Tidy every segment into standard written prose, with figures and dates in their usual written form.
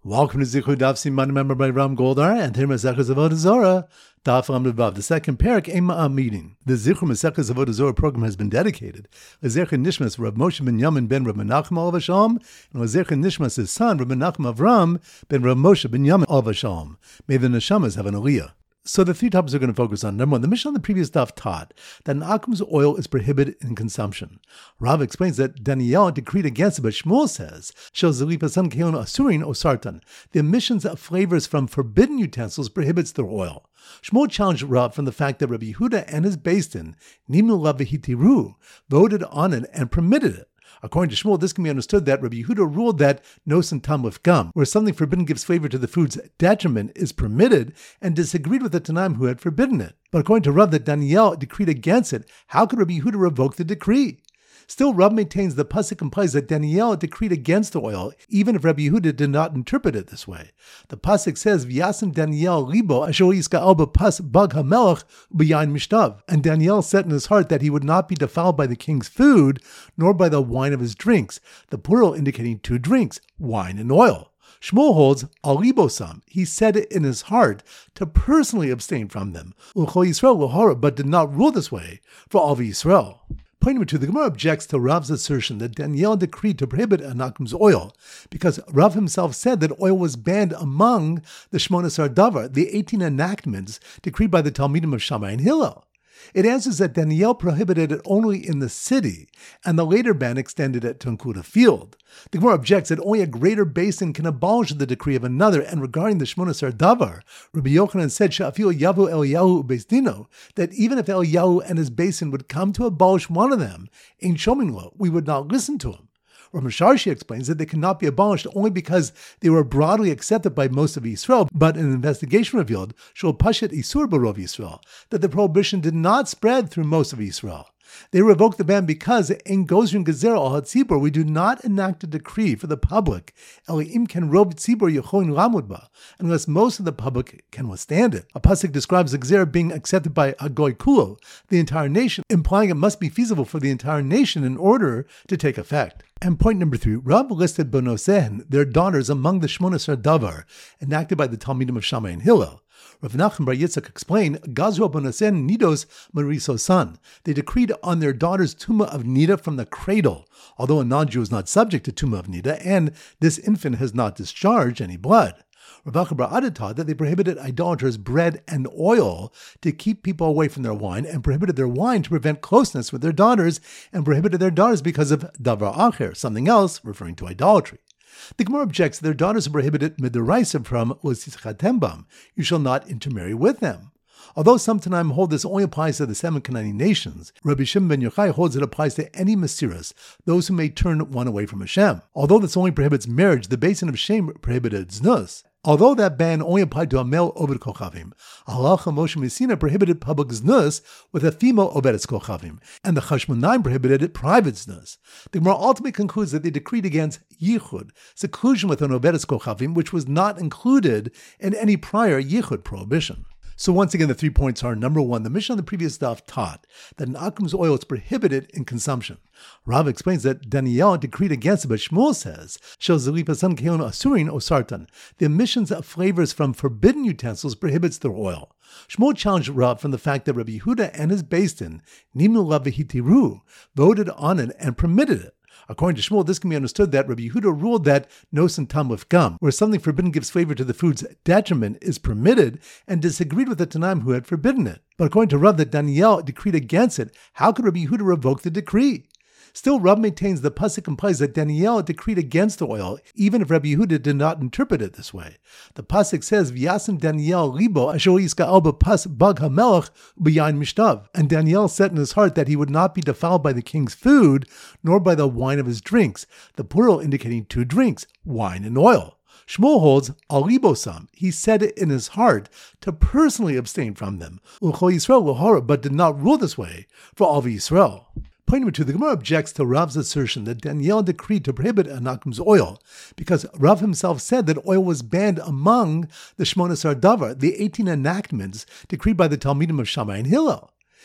Welcome to Zichud Daf Siman, member by Ram Goldar, and here Masechus Avodah Zorah, Daf Ram Levav, the second parak Ema meeting. The Zichud Masechus Avodah Zorah program has been dedicated to Zecher Nishmas Rav Moshe ben Yamin ben Rav Menachem Alav Hashalom, and Zecher Nishmas his son Rav Menachem Avram ben Rav Moshe ben Yamin Alav Hashalom. May the neshamas have an aliyah. So the three topics we're going to focus on. Number one, the Mishnah on the previous daf taught that an akum's oil is prohibited in consumption. Rav explains that Daniel decreed against it, but Shmuel says, Shel zelipasan keon asurin o sartan. The emissions of flavors from forbidden utensils prohibits their oil. Shmuel challenged Rav from the fact that Rabbi Yehuda and his Beis Din, Nimnu la v'hitiru, voted on it and permitted it. According to Shmuel, this can be understood that Rabbi Yehuda ruled that nosen tam with gum, where something forbidden gives flavor to the food's detriment, is permitted, and disagreed with the Tanaim who had forbidden it. But according to Rav, that Daniel decreed against it, how could Rabbi Yehuda revoke the decree? Still, Rav maintains the pasuk implies that Daniel decreed against the oil, even if Rabbi Yehuda did not interpret it this way. The pasuk says, "V'yasim Daniel libo asher yiska'al b'pas bag hamelach b'yain mishtav." And Daniel set in his heart that he would not be defiled by the king's food, nor by the wine of his drinks. The plural indicating two drinks, wine and oil. Shmuel holds alibosam. He said it in his heart to personally abstain from them. L'chol Yisrael l'hora, but did not rule this way for all of Yisrael. Point number two, the Gemara objects to Rav's assertion that Daniel decreed to prohibit an akum's oil because Rav himself said that oil was banned among the Shmona Esar Davar, the 18 enactments decreed by the Talmidim of Shammai and Hillel. It answers that Daniel prohibited it only in the city, and the later ban extended it to include a field. The Gemara objects that only a greater basin can abolish the decree of another, and regarding the Shmona Esar Davar, Rabbi Yochanan said, Sha'afil yavu Eliyahu Beis Dino, that even if Eliyahu and his basin would come to abolish one of them, Ein Shomim Lo, we would not listen to him. Rav Masharshi explains that they cannot be abolished only because they were broadly accepted by most of Yisrael, but an investigation revealed, Shul Pashet Isur Barov Yisrael, that the prohibition did not spread through most of Yisrael. They revoked the ban because in Gozrin Gezer al Hatzibur, we do not enact a decree for the public, Eliim can rob Tzibur Yechoin Lamudba, unless most of the public can withstand it. A pasuk describes the Gezer being accepted by a Goy Kulo, the entire nation, implying it must be feasible for the entire nation in order to take effect. And point number three, Rav listed Bonosehen, their daughters, among the Shmona Esar Davar, enacted by the Talmidim of Shammai and Hillel. Rav Nachman bar Yitzchak explained, Gazru Bonosehen nidos marisosan. They decreed on their daughters Tumah of Nida from the cradle, although a non-Jew is not subject to Tumah of Nida, and this infant has not discharged any blood. Rav Acha bar Ada taught that they prohibited idolaters bread and oil to keep people away from their wine, and prohibited their wine to prevent closeness with their daughters, and prohibited their daughters because of davar acher, something else, referring to idolatry. The Gemara objects that their daughters are prohibited midiraisa from l'sischatembam. You shall not intermarry with them. Although some Tanaim hold this only applies to the 7 Canaanite nations, Rabbi Shimon ben Yochai holds it applies to any Mesiras, those who may turn one away from Hashem. Although this only prohibits marriage, the Beis Din of Shem prohibited znus. Although that ban only applied to a male Oved Kochavim, Halacha Moshe Messina prohibited public znus with a female Oved Kochavim, and the Chashmonaim prohibited private znus. The Gemara ultimately concludes that they decreed against yichud, seclusion with an Oved Kochavim, which was not included in any prior yichud prohibition. So once again, the 3 points are, number one, the Mishnah on the previous daf taught that an akum's oil is prohibited in consumption. Rav explains that Daniel decreed against it, but Shmuel says, Shel zelipasan keon asurin o sartan. The emissions of flavors from forbidden utensils prohibits their oil. Shmuel challenged Rav from the fact that Rabbi Yehuda and his Beis Din, Nimnu la v'hitiru, voted on it and permitted it. According to Shmuel, this can be understood that Rabbi Yehuda ruled that nosen tam with gum, where something forbidden gives flavor to the food's detriment, is permitted, and disagreed with the Tanaim who had forbidden it. But according to Rav, that Daniel decreed against it, how could Rabbi Yehuda revoke the decree? Still, Rav maintains the pasuk implies that Daniel decreed against the oil, even if Rabbi Yehuda did not interpret it this way. The pasuk says, "V'yasim Daniel libo asher yiska'al b'pas bag hamelach b'yain mishtav." And Daniel set in his heart that he would not be defiled by the king's food, nor by the wine of his drinks. The plural indicating two drinks, wine and oil. Shmuel holds alibosam. He said it in his heart to personally abstain from them. L'chol Yisrael l'hora, but did not rule this way for all of Yisrael. Point number two, the Gemara objects to Rav's assertion that Daniel decreed to prohibit an akum's oil because Rav himself said that oil was banned among the Shmona Esar Davar, the 18 enactments decreed by the Talmidim of Shammai and Hillel.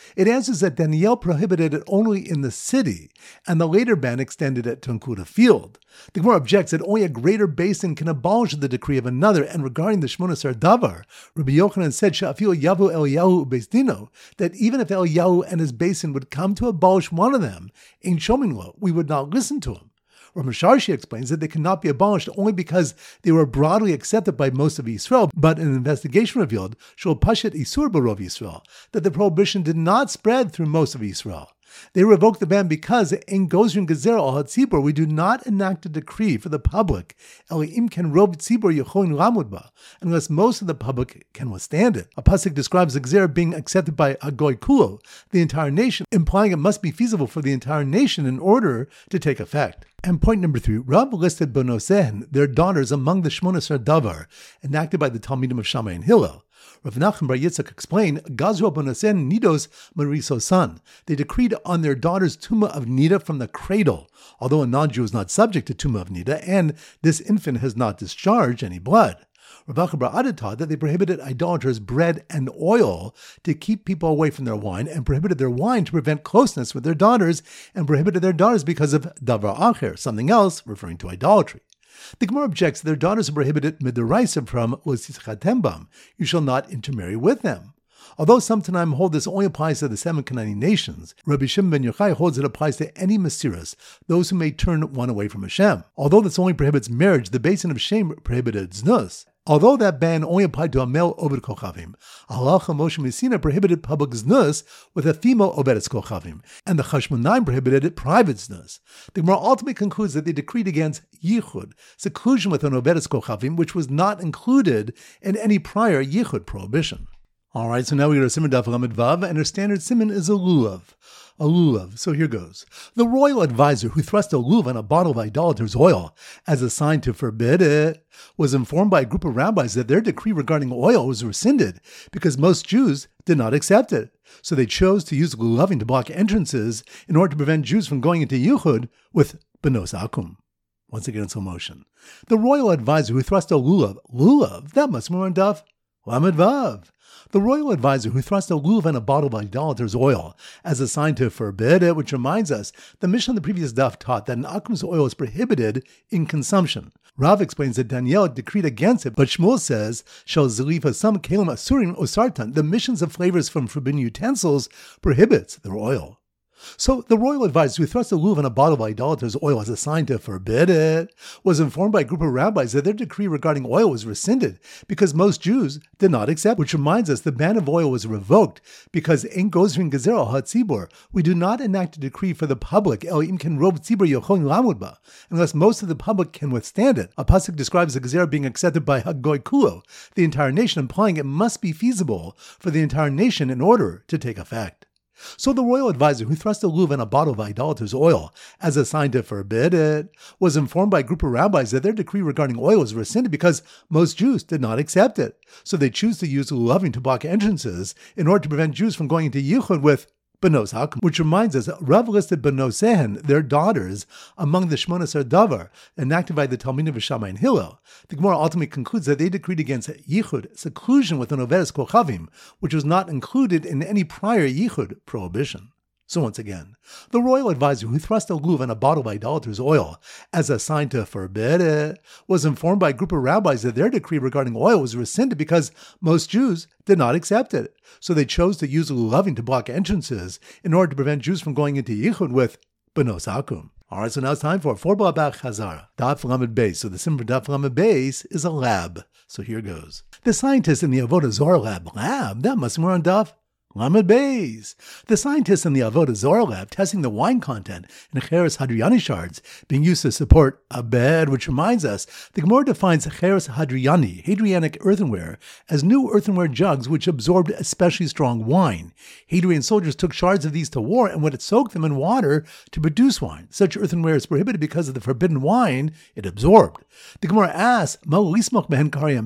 It answers that Daniel prohibited it only in the city, and the later ban extended it to include a field. The Gemara objects that only a greater basin can abolish the decree of another, and regarding the Shmona Esrei Davar, Rabbi Yochanan said, Sha'afilu yavu Eliyahu ubeis dino, that even if Eliyahu and his basin would come to abolish one of them, Ein Shomim lo, we would not listen to him. Rav Sharshi explains that they cannot be abolished only because they were broadly accepted by most of Yisrael, but an investigation revealed, Shul Pashat Isur Barov Yisrael, that the prohibition did not spread through most of Yisrael. They revoked the ban because in Gozrin Gezer al HaTzibur, we do not enact a decree for the public, Eliim can rov tzibur yecholin lamud ba, unless most of the public can withstand it. A pasuk describes the Gezer being accepted by Hagoy Kulo, the entire nation, implying it must be feasible for the entire nation in order to take effect. And point number 3, Rav listed Bonosehen, their daughters, among the Shmona Esrei Davar, enacted by the Talmidim of Shammai and Hillel. Rav Nachman bar Yitzchak explained, Gazru Bonosehen nidos marisosan. They decreed on their daughters Tumah of Nida from the cradle, although a non-Jew is not subject to Tumah of Nida, and this infant has not discharged any blood. Rav Acha bar Ada taught that they prohibited idolaters bread and oil to keep people away from their wine, and prohibited their wine to prevent closeness with their daughters, and prohibited their daughters because of davar acher, something else, referring to idolatry. The Gemara objects that their daughters are prohibited midaraisa from l'sitchatem bam. You shall not intermarry with them. Although some Tanaim hold this only applies to the 7 Canaanite nations, Rabbi Shimon ben Yochai holds it applies to any Mesiras, those who may turn one away from Hashem. Although this only prohibits marriage, the basin of Shem prohibited znus. Although that ban only applied to a male Oved Kochavim, Halacha Moshe Messina prohibited public znus with a female Oved Kochavim, and the Chashmonaim prohibited private znus. The Gemara ultimately concludes that they decreed against yichud, seclusion with an Oved Kochavim, which was not included in any prior yichud prohibition. All right, so now we go to Siman Daf Lamed Vav, and our standard siman is a lulav. A lulav. So here goes. The royal advisor who thrust a lulav on a bottle of idolater's oil as a sign to forbid it was informed by a group of rabbis that their decree regarding oil was rescinded because most Jews did not accept it. So they chose to use lulavim to block entrances in order to prevent Jews from going into Yichud with Benos Akum. Once again, in slow motion. The royal advisor who thrust a lulav, that must be on Daf Lamed Vav. The royal advisor who thrust a lulav in a bottle of idolater's oil as a sign to forbid it, which reminds us, the Mishnah on the previous daf taught that an akum's oil is prohibited in consumption. Rav explains that Daniel decreed against it, but Shmuel says, Shal zilifa some kelim asurim osartan, the missions of flavors from forbidden utensils prohibits their oil. So the royal advisor who thrust a lulav in a bottle of idolater's oil as a sign to forbid it was informed by a group of rabbis that their decree regarding oil was rescinded because most Jews did not accept, which reminds us the ban of oil was revoked because in Gozrin Gezer al HaTzibur, we do not enact a decree for the public, Eliim can rov tzibur yecholin lamud ba, unless most of the public can withstand it. A pasuk describes the Gezer being accepted by Hagoy Kulo, the entire nation, implying it must be feasible for the entire nation in order to take effect. So the royal advisor who thrust a lulav in a bottle of idolater's oil as a sign to forbid it was informed by a group of rabbis that their decree regarding oil was rescinded because most Jews did not accept it. So they choose to use lulavim to block entrances in order to prevent Jews from going into Yichud with Benos Hakum, which reminds us, Rav listed Bonosehen, their daughters, among the Shmona Esrei Davar, enacted by the Talmidim of Shammai and Hillel. The Gemara ultimately concludes that they decreed against Yichud, seclusion with an Oved Kochavim, which was not included in any prior Yichud prohibition. So once again, the royal advisor who thrust a lulav in a bottle of idolater's oil as a sign to forbid it was informed by a group of rabbis that their decree regarding oil was rescinded because most Jews did not accept it. So they chose to use lulavim to block entrances in order to prevent Jews from going into Yichud with Benos Akum. All right, so now it's time for 4 Ba'abach Chazara, Daf Lamed Beis. So the symbol for Daf Lamed Beis is a lab. So here goes. The scientists in the Avodah Zarah lab, that must be more on Daf Lamed Beis. The scientists in the Avodah Zarah lab testing the wine content in Cheres Hadriani shards being used to support a bed, which reminds us, the Gemara defines Cheres Hadriani, Hadrianic earthenware, as new earthenware jugs which absorbed especially strong wine. Hadrian soldiers took shards of these to war and would soak them in water to produce wine. Such earthenware is prohibited because of the forbidden wine it absorbed. The Gemara asks, what is the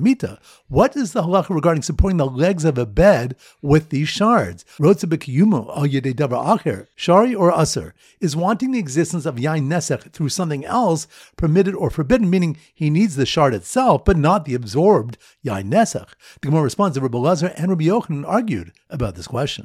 halacha regarding supporting the legs of a bed with these shards? Shari or Aser is wanting the existence of Yain Nesech through something else permitted or forbidden, meaning he needs the shard itself, but not the absorbed Yain Nesech. The Gemara responds that Rabbi Lazar and Rabbi Yochanan argued about this question.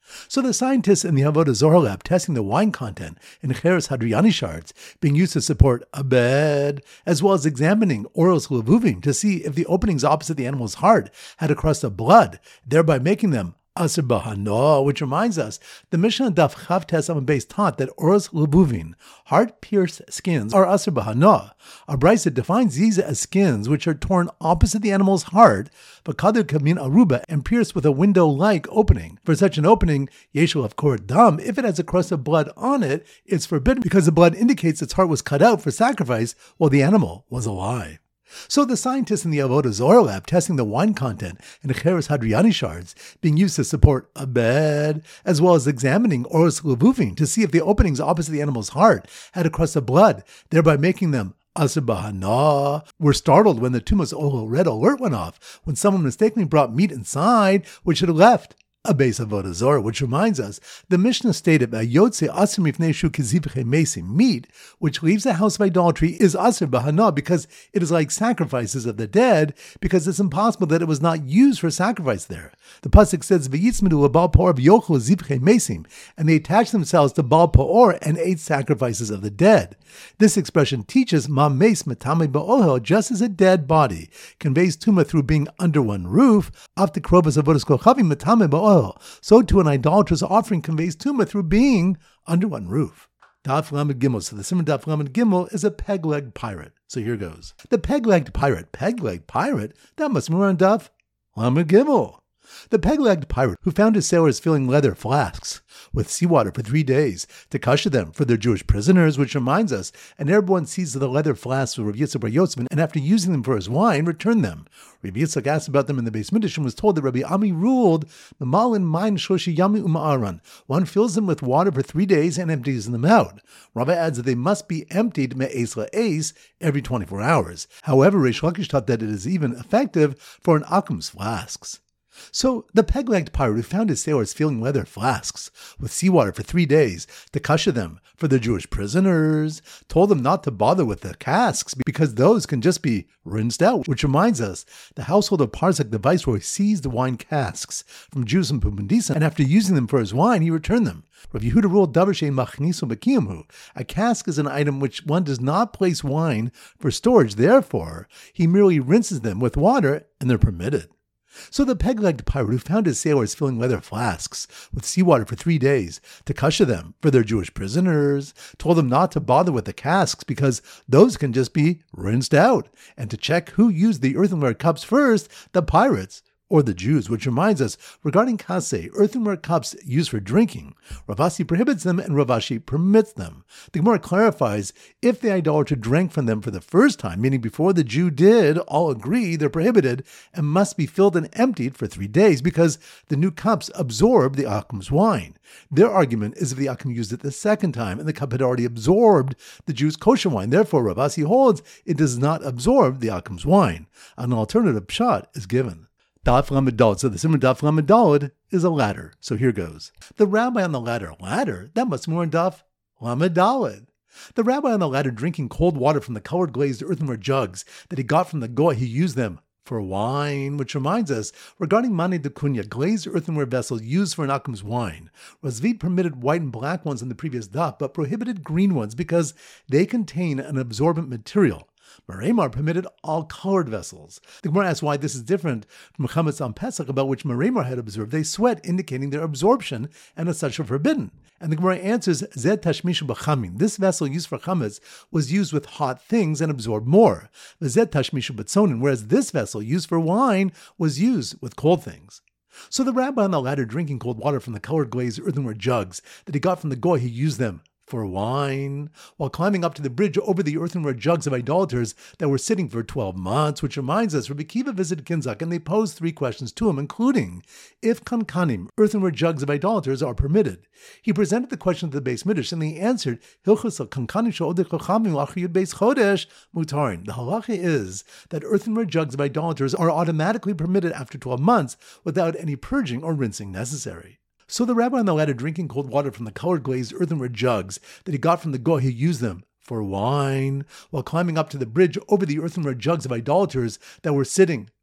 So the scientists in the Avodah Zorah lab testing the wine content in Cheres Hadriani shards being used to support a bed, as well as examining Oros Levuvim to see if the openings opposite the animal's heart had a crust of blood, thereby making them Aser Bahano, which reminds us, the Mishnah Daf Chav Tes Amud Beis taught that Oros Levuvim, heart-pierced skins, are Aser Bahano. A brisa defines these as skins which are torn opposite the animal's heart, but Kader Kamin Aruba, and pierced with a window-like opening. For such an opening, Yeshul of Kor Dam, if it has a crust of blood on it, it's forbidden because the blood indicates its heart was cut out for sacrifice while the animal was alive. So the scientists in the Avodah Zorah lab testing the wine content in Cheres Hadriani shards being used to support a bed, as well as examining Oros Levuvim to see if the openings opposite the animal's heart had a crust of blood, thereby making them Aser Bahana, were startled when the Tumas Ohel red alert went off when someone mistakenly brought meat inside which had left a base of Avodah Zorah, which reminds us, the Mishnah stated that Yotze Aser Mifnei Shu Kizivche Mesim, meat which leaves the house of idolatry is Aser Bahana because it is like sacrifices of the dead, because it's impossible that it was not used for sacrifice there. The pasuk says V'yitzmedu leBaal Peor v'yochlu Zivche Mesim, and they attached themselves to Baal Peor and ate sacrifices of the dead. This expression teaches Ma Meis Matame Ba'ohel, just as a dead body conveys tuma through being under one roof, after Krobas Avodas Kochavim Matame Ba'ohel, so too an idolatrous offering conveys tuma through being under one roof. Daf Lamed Gimel. So the Simon Daf Lamed Gimel is a peg-legged pirate. So here goes. The peg-legged pirate. Peg-legged pirate? That must be on Daf Lamed Gimel. The peg-legged pirate who found his sailors filling leather flasks with seawater for 3 days to kasher them for their Jewish prisoners, which reminds us, an Arab one seized the leather flasks with Rav Yitzchak bar Yotzman, and after using them for his wine, returned them. Rav Yitzchak asked about them in the Beis Midrash and was told that Rabbi Ami ruled, Mamalin Main Shoshi Yami Uma'aran. One fills them with water for 3 days and empties them out. Rabbi adds that they must be emptied me'es la'es every 24 hours. However, Reish Lakish taught that it is even effective for an akum's flasks. So the peg-legged pirate who found his sailors filling leather flasks with seawater for 3 days to kasher them for the Jewish prisoners told them not to bother with the casks because those can just be rinsed out, which reminds us the household of Parsak the viceroy seized the wine casks from Jews in Pumbedisa, and after using them for his wine, he returned them. Rav Yehuda ruled Davar she'ein machniso b'kiyumhu. A cask is an item which one does not place wine for storage, therefore he merely rinses them with water and they're permitted. So the peg-legged pirate who found his sailors filling leather flasks with seawater for 3 days to kasher them for their Jewish prisoners told them not to bother with the casks because those can just be rinsed out, and to check who used the earthenware cups first, the pirates or the Jews, which reminds us, regarding kaseh, earthenware cups used for drinking, Rav Asi prohibits them and Rav Ashi permits them. The Gemara clarifies, if the idolater drank from them for the first time, meaning before the Jew did, all agree they're prohibited and must be filled and emptied for 3 days because the new cups absorb the akum's wine. Their argument is if the akum used it the second time and the cup had already absorbed the Jew's kosher wine, therefore Rav Asi holds it does not absorb the akum's wine. An alternative pshat is given. Daf Lamed Daled. So the Simon Daf Lamed Daled is a ladder. So here goes. The rabbi on the ladder. Ladder? That must be more in Daf Lamed Daled. The rabbi on the ladder drinking cold water from the colored glazed earthenware jugs that he got from the goy. He used them for wine, which reminds us, regarding Mani de Kunya, glazed earthenware vessels used for an akum's wine. Razvid permitted white and black ones in the previous daf, but prohibited green ones because they contain an absorbent material. Meremar permitted all colored vessels. The Gemara asks why this is different from chametz on Pesach, about which Meremar had observed they sweat, indicating their absorption, and as such are forbidden. And the Gemara answers, Zed tashmishu b'chamin. This vessel used for chametz was used with hot things and absorbed more. The Zed tashmishu b'tzonin, whereas this vessel used for wine was used with cold things. So the rabbi on the ladder drinking cold water from the colored glazed earthenware jugs that he got from the goy, he used them for wine, while climbing up to the bridge over the earthenware jugs of idolaters that were sitting for 12 months, which reminds us, Rabbi Kiva visited Kinzak and they posed 3 questions to him, including if kankanim, earthenware jugs of idolaters, are permitted. He presented the question to the Beis Midrash and they answered, Hilchos kankanim she'odech chachamim lachiyud beis chodesh mutarin. The halacha is that earthenware jugs of idolaters are automatically permitted after 12 months without any purging or rinsing necessary. So the rabbi on the ladder drinking cold water from the colored glazed earthenware jugs that he got from the goy, he used them for wine, while climbing up to the bridge over the earthenware jugs of idolaters that were sitting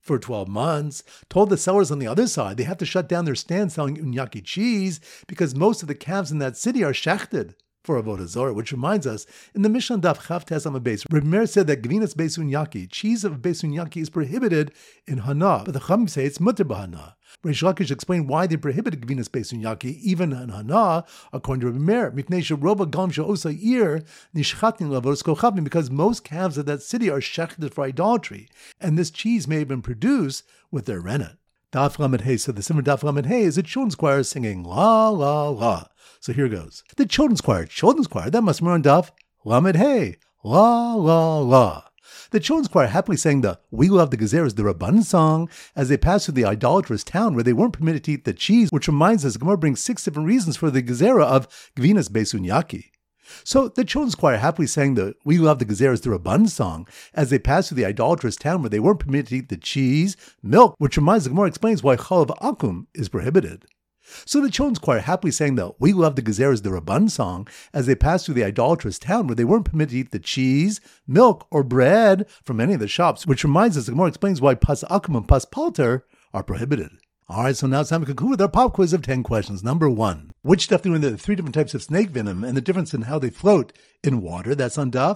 for 12 months, told the sellers on the other side they have to shut down their stand selling unyaki cheese because most of the calves in that city are shechted for Avodah Zarah, which reminds us, in the Mishnah Daf Chav Tes Amud Beis, Reb Meir said that Gvinas Beis Unyaki, cheese of Beis Unyaki, is prohibited in Hana, but the Chachamim say it's mutter b'Hana. Reish Lakish explained why they prohibited Gvinas Beis Unyaki even in Hana, according to Reb Meir, Mipnei she'roba gam she'osa ir nishchatnin la'avodas kochavim, because most calves of that city are shechted for idolatry, and this cheese may have been produced with their rennet. Daf Lamed Hey, so the Simmer Daf Lamed Hey is a children's choir singing la la la. So here goes. The children's choir, that must be on Daf Lamed Hey, la la la. The children's choir happily sang the We Love the Gezeras, the Rabban song, as they passed through the idolatrous town where they weren't permitted to eat the cheese, which reminds us, Gemara brings 6 different reasons for the Gezerah of Gvinas Beis Unyaki. So the children's choir happily sang the We Love the Gezeras, the Rabban song, as they passed through the idolatrous town where they weren't permitted to eat the cheese, milk, which reminds the Gemara explains why Chalav Akum is prohibited. So the children's choir happily sang the We Love the Gezeras, the Rabban song, as they passed through the idolatrous town where they weren't permitted to eat the cheese, milk, or bread from any of the shops, which reminds us the Gemara explains why Pas Akum and Pas Palter are prohibited. Alright, so now it's time to conclude with our pop quiz of 10 questions. Number 1. Which Daf do we learn the 3 different types of snake venom and the difference in how they float in water? That's on Daf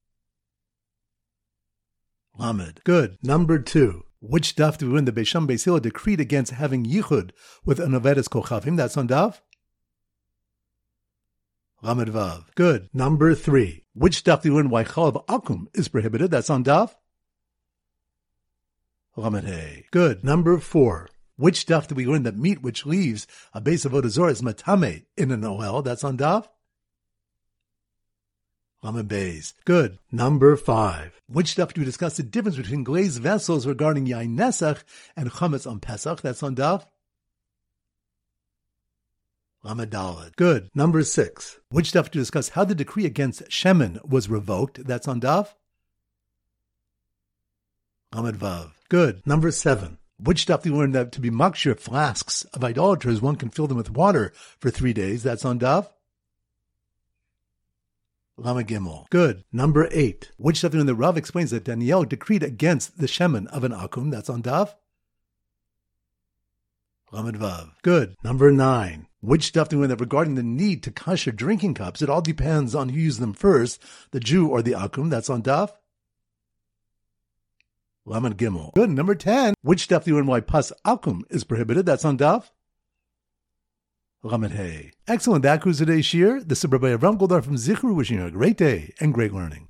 Lamed. Good. Number 2. Which Daf do we learn the Beis Shammai Beis Hillel decreed against having yichud with an Avodas Kochavim? That's on Daf Lamed Vav. Good. Number 3. Which Daf do we learn why Chalav Akum is prohibited? That's on Daf Lamed Hey. Good. Number 4. Which Daf do we learn that meat which leaves a base of Avodah Zarah is matame in an ohel? That's on Daf Lamed Beis. Good. Number 5. Which Daf do we discuss the difference between glazed vessels regarding Yain Nesach and Chametz on Pesach? That's on Daf Lamed Daled. Good. Number 6. Which Daf do we discuss how the decree against Shemen was revoked? That's on Daf Lamed Vav. Good. Number 7. Which Daf do we learn that to be makshir flasks of idolaters, one can fill them with water for 3 days? That's on Daf Lamed Gimel. Good. Number 8. Which Daf do we learn that Rav explains that Daniel decreed against the shemen of an akum? That's on Daf Lamed Vav. Good. Number 9. Which Daf do we learn that regarding the need to kasher drinking cups, it all depends on who used them first, the Jew or the akum? That's on Daf Lamed Gimel. Good. Number 10. Which Daf do you learn why Pas Akum is prohibited? That's on Daf Lamed Hey. Excellent. That concludes today's shir. This is Rabbi Avram Goldar from Zichru, wishing you a great day and great learning.